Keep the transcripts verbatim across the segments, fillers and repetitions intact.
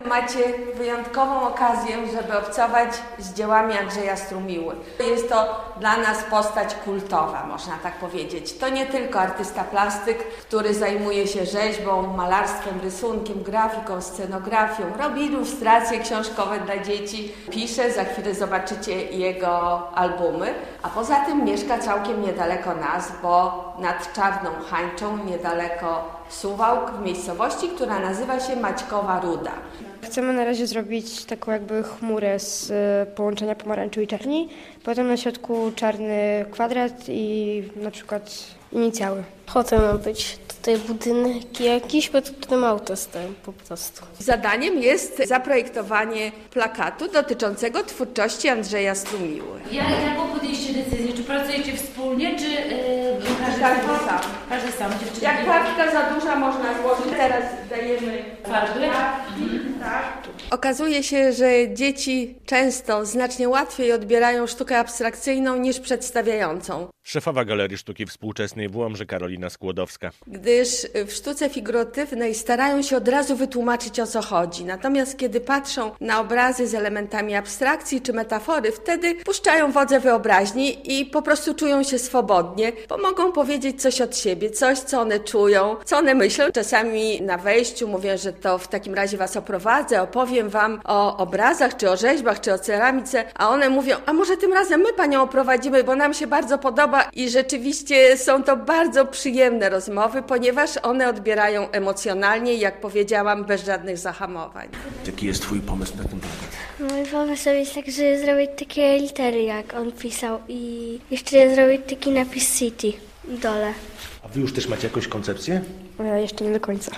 Macie wyjątkową okazję, żeby obcować z dziełami Andrzeja Strumiły. Jest to dla nas postać kultowa, można tak powiedzieć. To nie tylko artysta plastyk, który zajmuje się rzeźbą, malarstwem, rysunkiem, grafiką, scenografią, robi ilustracje książkowe dla dzieci, pisze, za chwilę zobaczycie jego albumy, a poza tym mieszka całkiem niedaleko nas, bo nad Czarną Hańczą, niedaleko Suwałk, w miejscowości, która nazywa się Maćkowa Ruda. Chcemy na razie zrobić taką jakby chmurę z połączenia pomarańczu i czerni, potem na środku czarny kwadrat i na przykład inicjały. Ochotę mam być tutaj budynki jakieś, bo tutaj auto stoją po prostu. Zadaniem jest zaprojektowanie plakatu dotyczącego twórczości Andrzeja Strumiły. Jak, jaką podjęliście decyzję? Czy pracujecie wspólnie, czy yy, każdy, Każdy sam? sam. Każdy sam. Dziewczyny. Jak kartka za duża można złożyć, teraz dajemy Farby? tak. Okazuje się, że dzieci często znacznie łatwiej odbierają sztukę abstrakcyjną niż przedstawiającą. Szefowa Galerii Sztuki Współczesnej w Łomży Karolina Skłodowska. Gdyż w sztuce figuratywnej starają się od razu wytłumaczyć, o co chodzi. Natomiast kiedy patrzą na obrazy z elementami abstrakcji czy metafory, wtedy puszczają wodze wyobraźni i po prostu czują się swobodnie, bo mogą powiedzieć coś od siebie, coś, co one czują, co one myślą. Czasami na wejściu mówię, że to w takim razie was oprowadzę, opowiem wam o obrazach, czy o rzeźbach, czy o ceramice, a one mówią, a może tym razem my panią oprowadzimy, bo nam się bardzo podoba. I rzeczywiście są to bardzo przyjemne rozmowy, ponieważ one odbierają emocjonalnie i, jak powiedziałam, bez żadnych zahamowań. Jaki jest twój pomysł na ten plakat? Mój pomysł jest tak, żeby zrobić takie litery, jak on pisał i jeszcze zrobić taki napis City w dole. A wy już też macie jakąś koncepcję? Ja jeszcze nie do końca.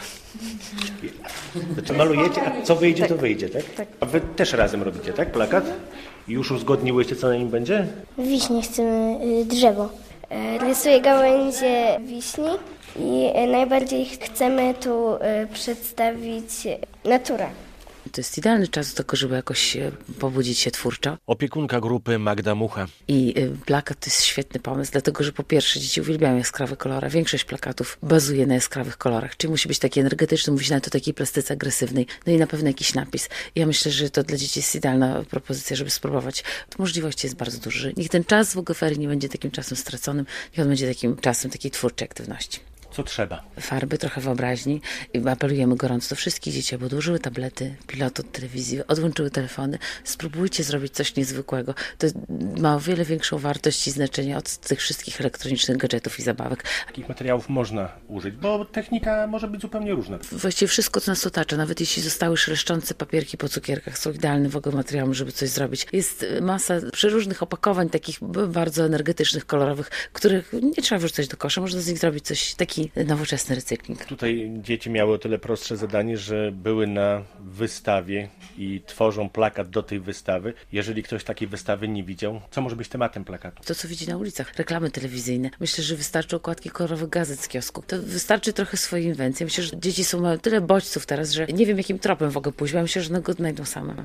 Znaczy malujecie, a co wyjdzie, Tak. to wyjdzie, tak? Tak. A wy też razem robicie, tak? Plakat? I już uzgodniłyście, co na nim będzie? Wiśnie chcemy y, drzewo. Y, rysuję gałęzie wiśni i y, najbardziej chcemy tu y, przedstawić naturę. To jest idealny czas do tego, żeby jakoś pobudzić się twórczo. Opiekunka grupy Magda Mucha. I plakat to jest świetny pomysł, dlatego że po pierwsze dzieci uwielbiają jaskrawe kolory. Większość plakatów bazuje na jaskrawych kolorach, czyli musi być taki energetyczny, musi nawet o takiej plastyce agresywnej. No i na pewno jakiś napis. Ja myślę, że to dla dzieci jest idealna propozycja, żeby spróbować. Możliwości jest bardzo dużo. Niech ten czas w Ogoferii nie będzie takim czasem straconym, niech on będzie takim czasem takiej twórczej aktywności. Co trzeba? Farby, trochę wyobraźni. I apelujemy gorąco do wszystkich dzieci, aby odłożyły tablety, pilot od telewizji, odłączyły telefony. Spróbujcie zrobić coś niezwykłego. To ma o wiele większą wartość i znaczenie od tych wszystkich elektronicznych gadżetów i zabawek. Jakich materiałów można użyć? Bo technika może być zupełnie różna. Właściwie wszystko, co nas otacza, nawet jeśli zostały szeleszczące papierki po cukierkach, są idealnym w ogóle materiałem, żeby coś zrobić. Jest masa przeróżnych opakowań, takich bardzo energetycznych, kolorowych, których nie trzeba wrzucać do kosza. Można z nich zrobić coś taki nowoczesny recykling. Tutaj dzieci miały o tyle prostsze zadanie, że były na wystawie i tworzą plakat do tej wystawy. Jeżeli ktoś takiej wystawy nie widział, co może być tematem plakatu? To, co widzi na ulicach, reklamy telewizyjne. Myślę, że wystarczy okładki kolorowych gazet z kiosku. To wystarczy trochę swojej inwencji. Myślę, że dzieci są mają tyle bodźców teraz, że nie wiem, jakim tropem w ogóle pójść, bo ja myślę, że one go znajdą same.